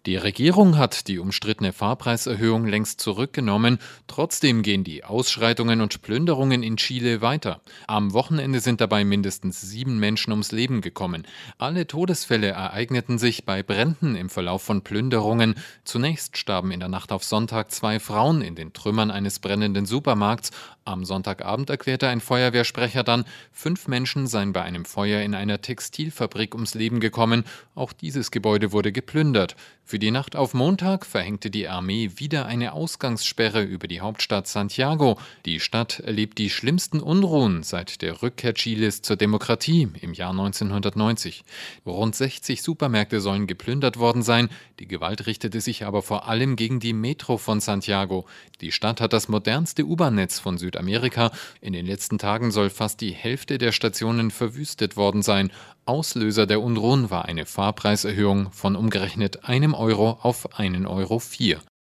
Die Regierung hat die umstrittene Fahrpreiserhöhung längst zurückgenommen. Trotzdem gehen die Ausschreitungen und Plünderungen in Chile weiter. Am Wochenende sind dabei mindestens 7 Menschen ums Leben gekommen. Alle Todesfälle ereigneten sich bei Bränden im Verlauf von Plünderungen. Zunächst starben in der Nacht auf Sonntag 2 Frauen in den Trümmern eines brennenden Supermarkts. Am Sonntagabend erklärte ein Feuerwehrsprecher dann, 5 Menschen seien bei einem Feuer in einer Textilfabrik ums Leben gekommen. Auch dieses Gebäude wurde geplündert. Für die Nacht auf Montag verhängte die Armee wieder eine Ausgangssperre über die Hauptstadt Santiago. Die Stadt erlebt die schlimmsten Unruhen seit der Rückkehr Chiles zur Demokratie im Jahr 1990. Rund 60 Supermärkte sollen geplündert worden sein. Die Gewalt richtete sich aber vor allem gegen die Metro von Santiago. Die Stadt hat das modernste U-Bahn-Netz von Südamerika. In den letzten Tagen soll fast die Hälfte der Stationen verwüstet worden sein. Auslöser der Unruhen war eine Fahrpreiserhöhung von umgerechnet einem Euro auf 1,04 Euro.